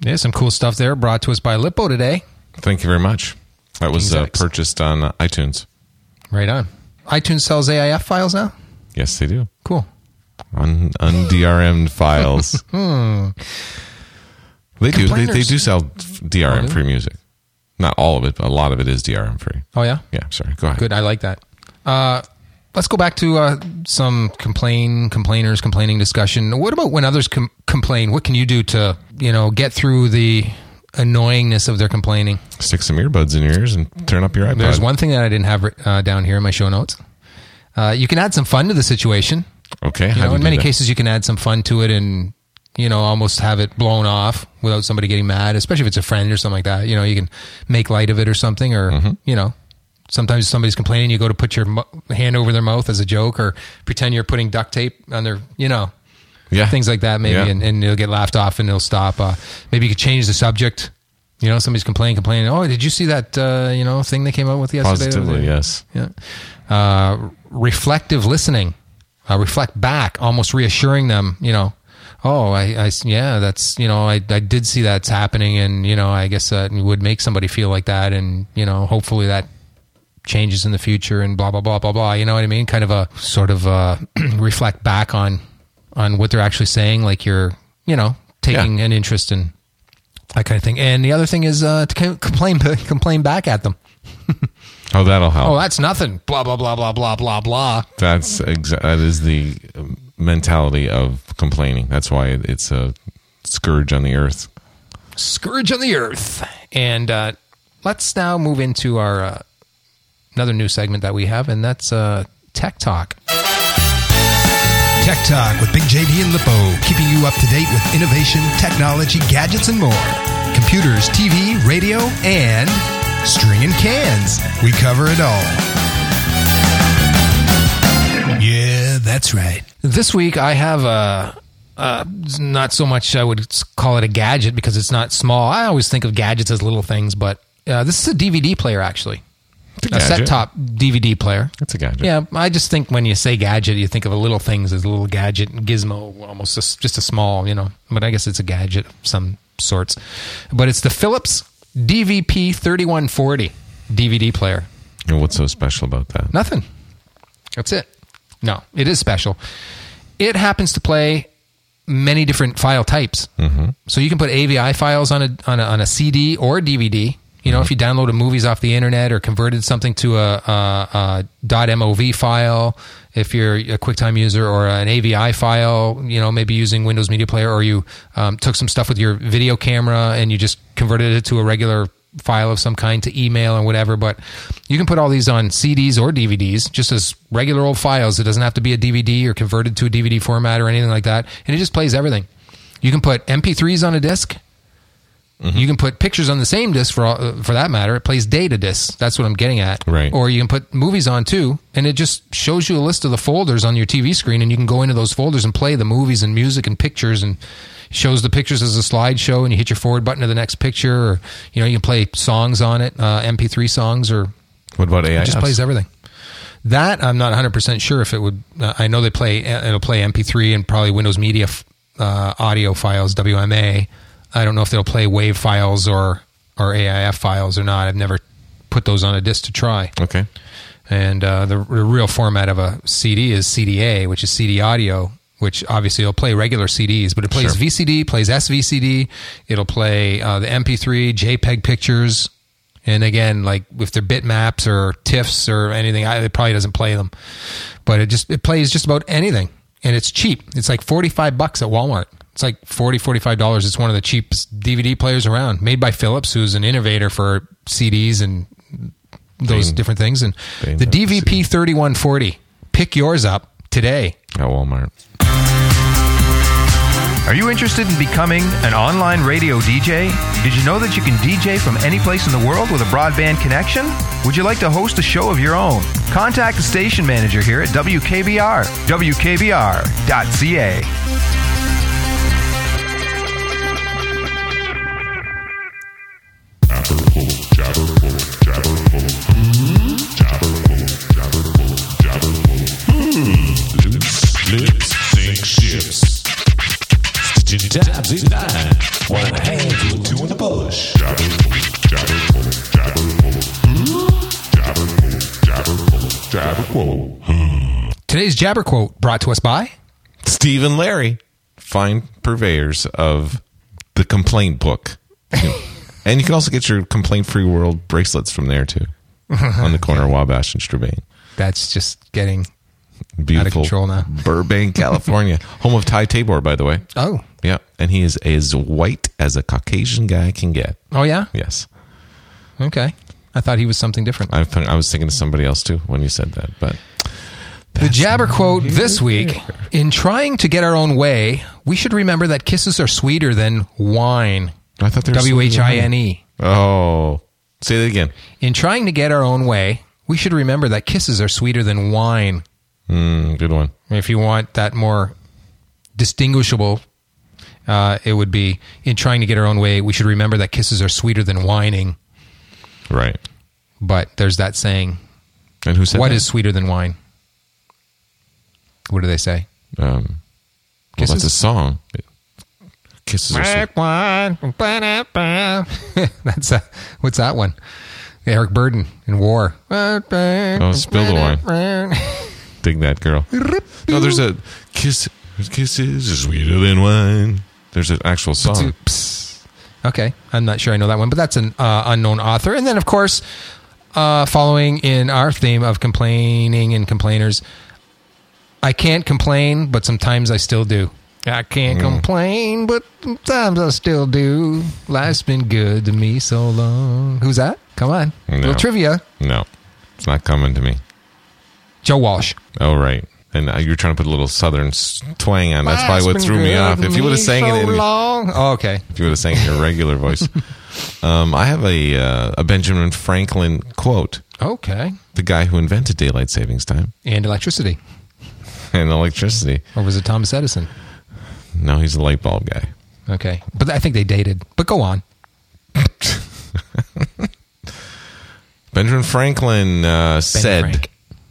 Yeah, some cool stuff there brought to us by Lippo today. Thank you very much. That was uh, King's X. purchased on uh, iTunes. Right on. iTunes sells A I F files now? Yes, they do. Cool. Un, un D R M'd files. Hmm. They do. They, they Complainers. do sell D R M Oh, do free music. Not all of it, but a lot of it is D R M free. Oh, yeah? Yeah, sorry. Go ahead. Good. I like that. Uh, let's go back to uh, some complain, complainers, complaining discussion. What about when others com- complain? What can you do to, you know, get through the annoyingness of their complaining? Stick some earbuds in your ears and turn up your iPod. There's one thing that I didn't have uh, down here in my show notes. Uh, you can add some fun to the situation. Okay. You how know, do you in do many that? cases, you can add some fun to it and, you know, almost have it blown off without somebody getting mad, especially if it's a friend or something like that. You know, you can make light of it or something, or, Mm-hmm. you know, sometimes somebody's complaining, you go to put your mo- hand over their mouth as a joke, or pretend you're putting duct tape on their, you know, Yeah. things like that, maybe, Yeah. and, and it'll get laughed off and it'll stop. Uh, maybe you could change the subject. You know, somebody's complaining, complaining. Oh, did you see that, uh, you know, thing they came out with yesterday? Positively, yes. Yeah. Uh, reflective listening. Uh, reflect back, almost reassuring them, you know, oh, I, I yeah, that's, you know, I, I did see that's happening, and, you know, I guess that would make somebody feel like that, and, you know, hopefully that changes in the future, and blah, blah, blah, blah, blah. You know what I mean? Kind of a sort of uh, reflect back on on what they're actually saying, like you're, you know, taking Yeah. an interest in that kind of thing. And the other thing is uh, to c- complain complain back at them. Oh, that'll help. Oh, that's nothing. Blah, blah, blah, blah, blah, blah, blah. That's exa- that is the mentality of complaining. That's why it's a scourge on the earth. Scourge on the earth. And uh, let's now move into our uh, another new segment that we have, and that's uh, Tech Talk. Tech Talk with Big J D and Lippo, keeping you up to date with innovation, technology, gadgets, and more. Computers, T V, radio, and stringing cans. We cover it all. Yeah, that's right. This week I have a, uh, not so much I would call it a gadget because it's not small. I always think of gadgets as little things, but uh, this is a D V D player, actually. It's a A gadget. set-top D V D player. It's a gadget. Yeah, I just think when you say gadget, you think of a little things as a little gadget, gizmo, almost a, just a small, you know. But I guess it's a gadget of some sorts. But it's the Philips D V P thirty-one forty D V D player. And what's so special about that? Nothing. That's it. No, it is special. It happens to play many different file types. Mm-hmm. So you can put A V I files on a on a, on a C D or a D V D. You know, mm-hmm. if you downloaded movies off the internet or converted something to a, a, a .mov file, if you're a QuickTime user, or an A V I file, you know, maybe using Windows Media Player, or you um, took some stuff with your video camera and you just converted it to a regular file of some kind to email or whatever. But you can put all these on C Ds or D V Ds just as regular old files. It doesn't have to be a D V D or converted to a D V D format or anything like that. And it just plays everything. You can put M P threes on a disc. Mm-hmm. You can put pictures on the same disc for all, uh, for that matter. It plays data discs. That's what I'm getting at. Right. Or you can put movies on too, and it just shows you a list of the folders on your T V screen, and you can go into those folders and play the movies and music and pictures, and shows the pictures as a slideshow, and you hit your forward button to the next picture, or you know you can play songs on it, uh, M P three songs, or What about A I Fs? it just plays everything. That I'm not one hundred percent sure if it would. Uh, I know they play. It'll play M P three and probably Windows Media uh, audio files, W M A. I don't know if they'll play WAV files or or A I F files or not. I've never put those on a disc to try. Okay. And uh, the, the real format of a C D is C D A, which is C D audio, which obviously it'll play regular C Ds, but it plays Sure. V C D, plays S V C D. It'll play uh, the M P three, JPEG pictures. And again, like if they're bitmaps or TIFFs or anything, I, it probably doesn't play them. But it just it plays just about anything. And it's cheap. It's like forty-five bucks at Walmart. It's like forty, forty-five dollars. It's one of the cheapest D V D players around, made by Philips, who's an innovator for C Ds and those Bane. different things. And Bane the of D V P thirty-one forty. Pick yours up today. At Walmart. Are you interested in becoming an online radio D J? Did you know that you can D J from any place in the world with a broadband connection? Would you like to host a show of your own? Contact the station manager here at W K B R, W K B R dot C A. Lips, sink ships. Stitching tabs in nine. One hand to Jabber quote. Today's Jabber quote brought to us by Steve and Larry, fine purveyors of the complaint book. And you can also get your complaint-free world bracelets from there, too. On the corner of Wabash and Strabane. That's just getting Beautiful. out of control now. Burbank, California. Home of Ty Tabor, by the way. Oh. Yeah. And he is as white as a Caucasian guy can get. Oh, yeah? Yes. Okay. I thought he was something different. I, I was thinking of somebody else, too, when you said that. But the Jabber quote this week: in trying to get our own way, we should remember that kisses are sweeter than wine. I thought they were W H I N E. Oh. Say that again. In trying to get our own way, we should remember that kisses are sweeter than wine. Mm, good one. If you want that more distinguishable, uh, it would be, in trying to get our own way, we should remember that kisses are sweeter than whining. Right. But there's that saying. And who said What that? is sweeter than wine? What do they say? Um, well, Kisses? that's a song. Kisses are sweet. Wine. That's a, what's that one? Eric Burden in War. Oh, spill the wine. Dig that girl. No, there's a kiss. Kisses are sweeter than wine. There's an actual song. Okay, I'm not sure I know that one, but that's an uh, unknown author. And then, of course, uh, following in our theme of complaining and complainers, I can't complain, but sometimes I still do. I can't mm. complain, but sometimes I still do. Life's been good to me so long. Who's that? Come on. No. A little trivia. No, it's not coming to me. Joe Walsh. Oh, right. And uh, you're trying to put a little southern s- twang on. That's Life's probably what been threw me good off. to If you would have me sang so it in, long. Oh, okay. if you would have sang it in your regular voice. Um, I have a uh, a Benjamin Franklin quote. Okay. The guy who invented daylight savings time And electricity. and electricity. Or was it Thomas Edison? No, he's a light bulb guy. Okay. But I think they dated. But go on. Benjamin Franklin uh, said, Frank.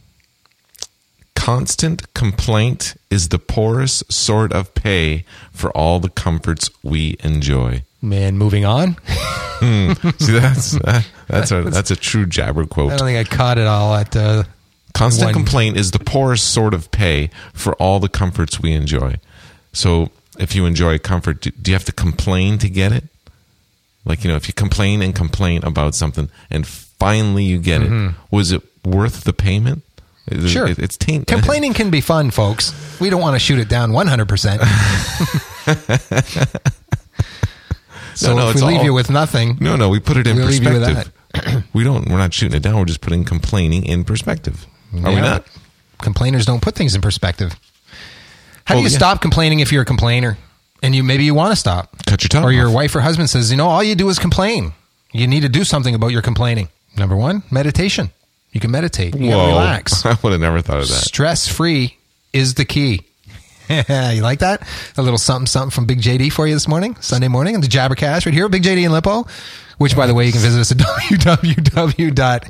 constant complaint is the poorest sort of pay for all the comforts we enjoy. Man, moving on. Hmm. See, that's uh, that's a that's a true Jabber I quote. don't think I caught it all at uh, Constant one. complaint is the poorest sort of pay for all the comforts we enjoy. So, if you enjoy comfort, do, do you have to complain to get it? Like, you know, if you complain and complain about something, and finally you get Mm-hmm. it, was it worth the payment? It- Sure. it- it's taint. Complaining can be fun, folks. We don't want to shoot it down one hundred percent. So No, no, if it's we leave all- you with nothing, No, no, we put it in We'll leave you with perspective. we don't. We're not shooting it down. We're just putting complaining in perspective. Are we Yeah. not? Complainers don't put things in perspective. How do Oh, you yeah. stop complaining if you're a complainer? And you maybe you want to stop. Cut your tongue Or your off. wife or husband says, you know, all you do is complain. You need to do something about your complaining. Number one, meditation. You can meditate. You Whoa! can relax. I would have never thought of that. Stress free is the key. You like that? A little something, something from Big J D for you this morning, Sunday morning, on the Jabbercast right here, Big J D in Lippo. Which, by the way, you can visit us at w w w dot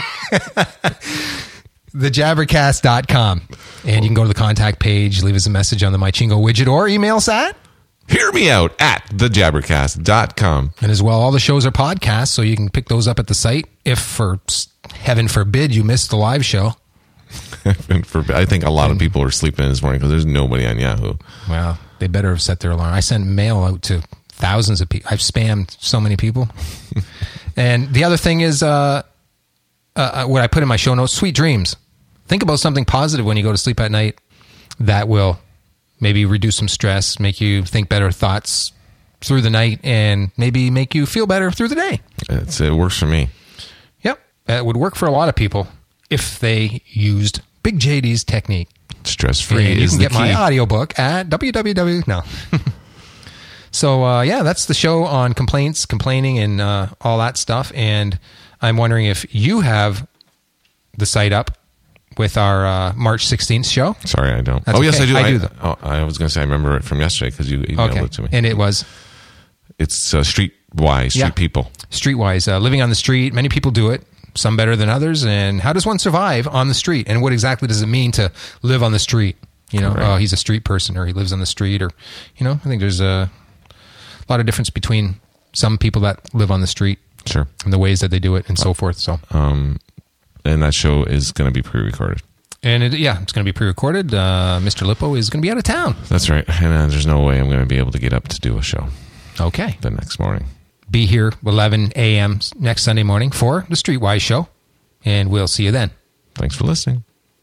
the jabbercast dot com, and you can go to the contact page, leave us a message on the MyChingo widget, or email us at. Hear me out at the jabbercast dot com. And as well, all the shows are podcasts, so you can pick those up at the site. If, for heaven forbid, you missed the live show. And for, I think a lot of people are sleeping this morning because there's nobody on Yahoo. Well, they better have set their alarm. I sent mail out to thousands of people. I've spammed so many people. And the other thing is, uh, uh, what I put in my show notes, sweet dreams. Think about something positive when you go to sleep at night that will maybe reduce some stress, make you think better thoughts through the night, and maybe make you feel better through the day. It's, it works for me. Yep. It would work for a lot of people if they used Big J D's technique. Stress free And you is can the get key. my audiobook at www. No. So, uh, yeah, that's the show on complaints, complaining, and uh, all that stuff. And I'm wondering if you have the site up with our uh, March sixteenth show. Sorry, I don't. That's oh, yes, okay. I do. I I, do, though. oh, I was going to say I remember it from yesterday because you emailed Okay. it to me. And it was It's uh, Streetwise, Street Yeah. People. Streetwise, uh, living on the street. Many people do it, some better than others. And how does one survive on the street? And what exactly does it mean to live on the street? You know, Right. oh, he's a street person, or he lives on the street, or, you know, I think there's a lot of difference between some people that live on the street Sure. and the ways that they do it and so forth. So, Um, and that show is going to be pre-recorded. And it, yeah, it's going to be pre-recorded. Uh, Mister Lippo is going to be out of town. That's right. And uh, there's no way I'm going to be able to get up to do a show. Okay. The next morning. Be here eleven a.m. next Sunday morning for the Streetwise Show, and we'll see you then. Thanks for listening.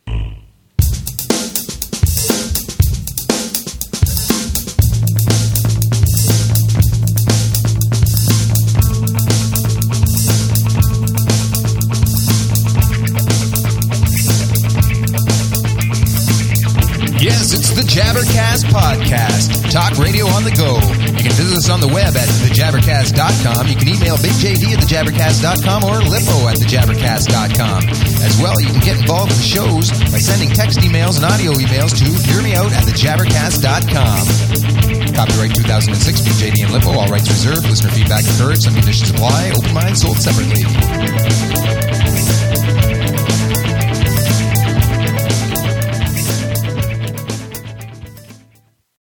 Yes, it's the Jabbercast Podcast. Talk radio on the go. You can visit us on the web at the jabbercast dot com. You can email Big J D at the jabbercast dot com or Lippo at the jabbercast dot com. As well, you can get involved with the shows by sending text emails and audio emails to hear me out at the jabbercast dot com. Copyright two thousand six, Big J D and Lippo. All rights reserved. Listener feedback encouraged. Some conditions apply. Open mind sold separately.